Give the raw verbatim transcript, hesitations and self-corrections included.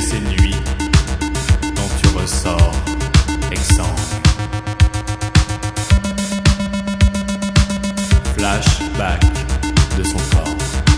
ces nuits dont tu ressors exsangue. Flashback de son corps.